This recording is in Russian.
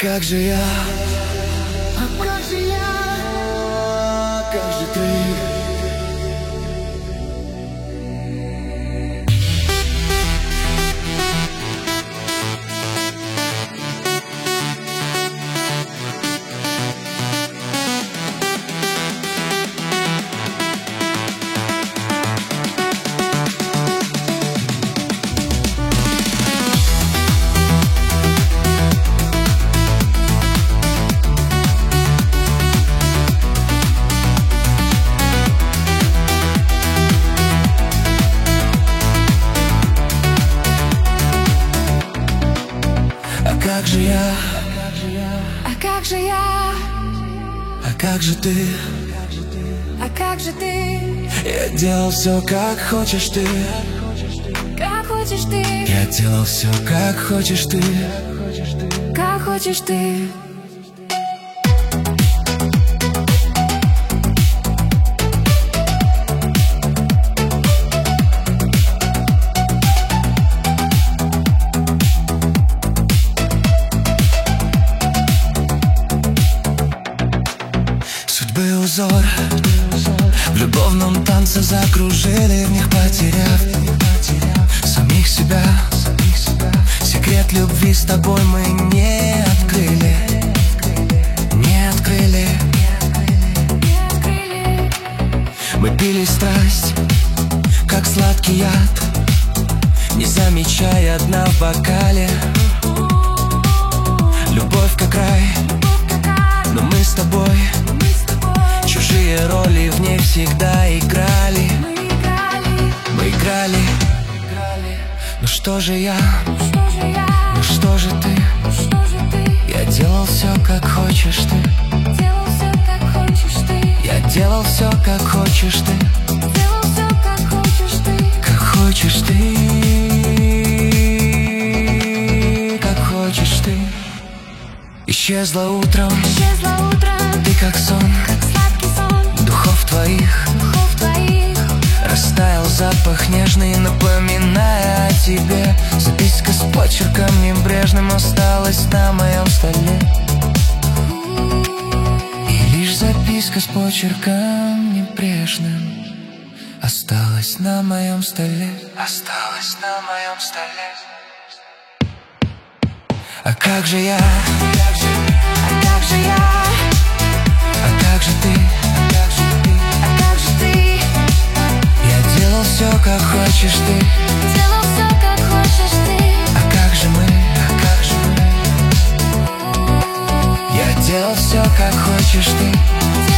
как же я? А как же я? А как же ты? Как же я? А как же я? А как же ты? А как же ты? Я делал все, как хочешь ты. Как хочешь ты? Я делал все, как хочешь ты. Как хочешь ты? Судьбы узор в любовном танце закружили, в них потеряв самих себя. Секрет любви с тобой мы не открыли. Не открыли. Мы пили страсть, как сладкий яд, не замечая дна в бокале. Любовь как рай, но мы с тобой чужие роли в ней всегда играли. Мы играли. Ну что же я? Ну что же ты? Я делал все, как хочешь ты. Я делал все, как хочешь ты. Как хочешь ты. Как хочешь ты. Исчезла утром. Ты как сон. Духов твоих. Растаял запах нежный, напоминая о тебе. Записка с почерком небрежным осталась на моем столе. И лишь записка с почерком небрежным осталась на моем столе. Осталась на моем столе. А как же я? А как же я? А как же ты? А как же ты? Я делал все, как хочешь ты. Делал все, как хочешь ты. А как же мы? А как же мы? Я делал все, как хочешь ты.